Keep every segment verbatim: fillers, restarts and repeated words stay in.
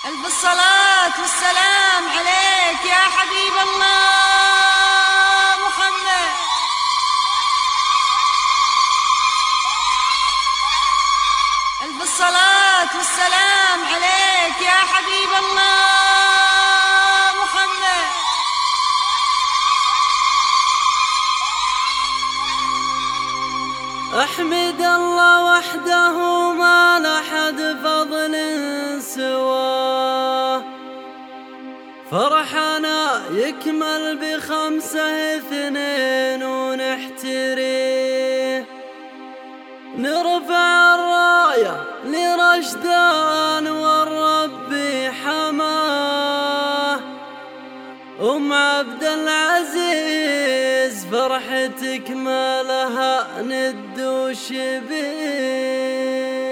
ألف الصلاة والسلام عليك يا حبيب الله محمد. ألف الصلاة والسلام عليك يا حبيب الله محمد. أحمد الله وحده ما لحد فضل سواه، فرحنا يكمل بخمسة اثنين ونحتريه، نرفع الراية لرشدان والرب حماه. أم عبد العزيز فرحتك ما لها ند وشبيه.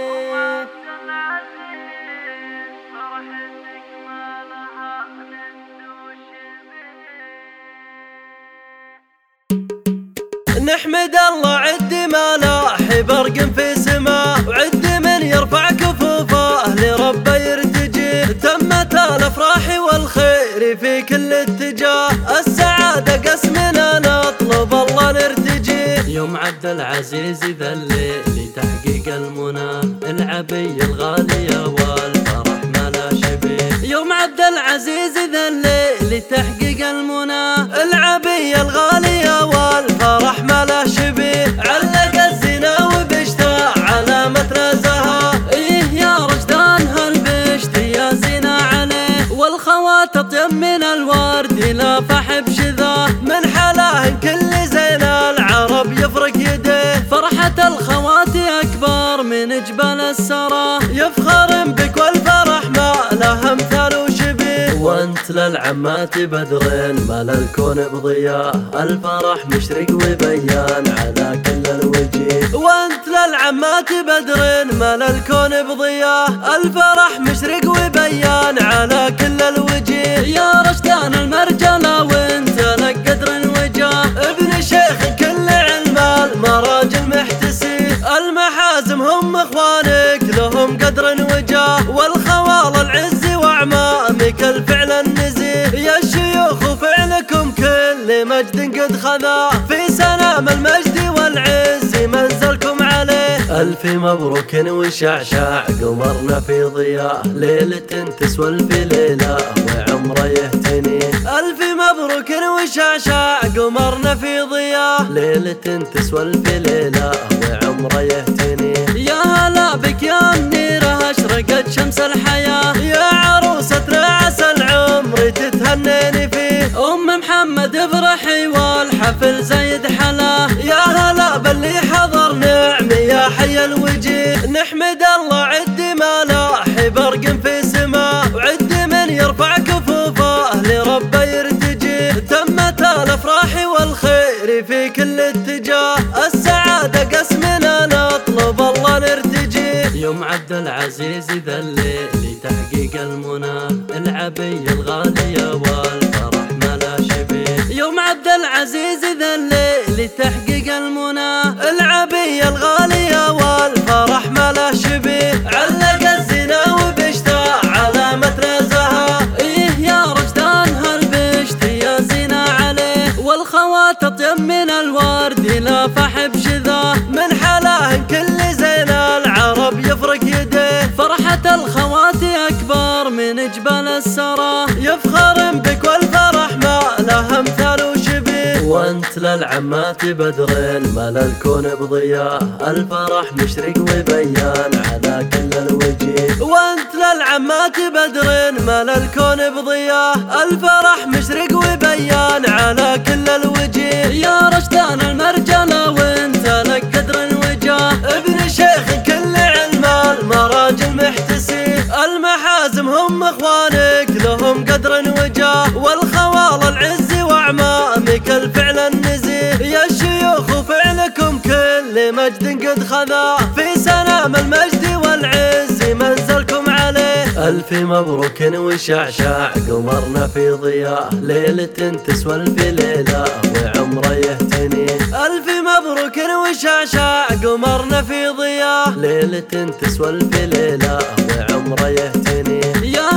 نحمد الله عد ملاح برق في سماه، وعد من يرفع كفوفه لربه يرتجي. تمت الافراح والخير في كل اتجاه، السعاده قسمنا نطلب الله نرتجي. يوم عبد العزيز ذا الليل لتحقيق المنى، العبية الغالية والفرح ما لا شبيه. يوم عبد العزيز ذا الليل لتحقيق المنى، العبية الغالية والفرح ما لا شبيه. علق الزنا وبشتى علامة نزهة، إيه يا رشدان هالبشت يا زنا عليه. والخوات اطيب من الورد لافح بشذاه، من حلاه كل زين العرب يفرق يديه. فرحة الخوات أكبر من جبال السرى، يفخر بك والفرح ما له امثال وشبيه. وانت للعمات بدرين ملا الكون بضياء، الفرح مشرق وبيان على كل الوجيه. وانت للعمات بدرين ملا الكون بضياء، الفرح مشرق وبيان على كل الوجيه. يا رشدان المرجلة وانت لك قدر الوجاه، ابن شيخ كل علم المراجل محتسي. المحازم هم اخوانك لهم قدر وجاه، والخوال العز واعمامك الفعل النزيه. يا الشيوخ وفعلكم كل مجد قد خذاه، في سلام المجد والعز منزلكم عليه. ألف مبروك وشعشع قمرنا في ضياء، ليلة تسوى في ليلة وعمره يهتني. ألف مبروك وشعشع قمرنا في ضياء، ليلة تسوى في ليلة وعمره يهتني. يا هلا بك يا منيرة أشرقت شمس الحياة، يا عروستنا عسى العمر تتهنيني فيه. أم محمد افرحي والحفل زيد حلاه، يا هلا باللي حضر نعمي يا حي الوجيه. نحمد الله عد ملاح برق في سماه، وعد من يرفع كفوفه لربه يرتجي. تمت الافراح والخير في كل اتجاه، السعاده قسمنا نطلب الله نرتجي. يوم عبد العزيز ذا الليل لتحقيق المنى، العبية الغالية والفرح ما لا شبيه. يوم عبد العزيز ذا الليل لتحقيق المنى، العبية الغالية والفرح ما لا شبيه. علق الزنا وبشتى علامة نزهة، إيه يا رشدان هالبشت يا زنا عليه. والخوات اطيب من الورد لافح بشذاه، من حلاه كل زين العرب يفرق يديه. فرحة الخوات أكبر من جبال السرى، يفخر بك والفرح ما له امثال وشبيه. وانت للعمات بدرين ملا الكون بضياء، الفرح مشرق وبيان على كل الوجيه. وانت للعمات بدرين ملا الكون بضياء، الفرح مشرق وبيان على كل الوجيه. يا رشدان المرجلة وانت لك قدر الوجاه، ابن شيخ كل علم المراجل محتسي. المحازم هم اخوانك لهم قدر وجاه، والخوال العز واعمامك الفعل النزيه. يا الشيوخ وفعلكم كل مجد قد خذاه، في سلام المجد والعز منزلكم عليه. ألف مبروك وشعشع قمرنا في ضياء، ليلة تسوى في ليلة وعمره يهتني. ألف مبروك وشعشع قمرنا في ضياء، ليلة تسوى في ليلة وعمره يهتني. يا هلا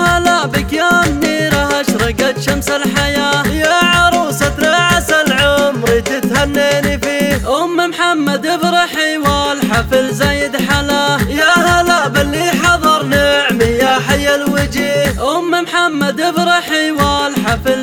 هلا بك يا منيرة أشرقت شمس الحياة، يا عروسة عسى العمر تتهنيني فيه. أم محمد افرحي والحفل زايد حلاه، يا هلا باللي حضر نعمي يا حي الوجيه. أم محمد افرحي والحفل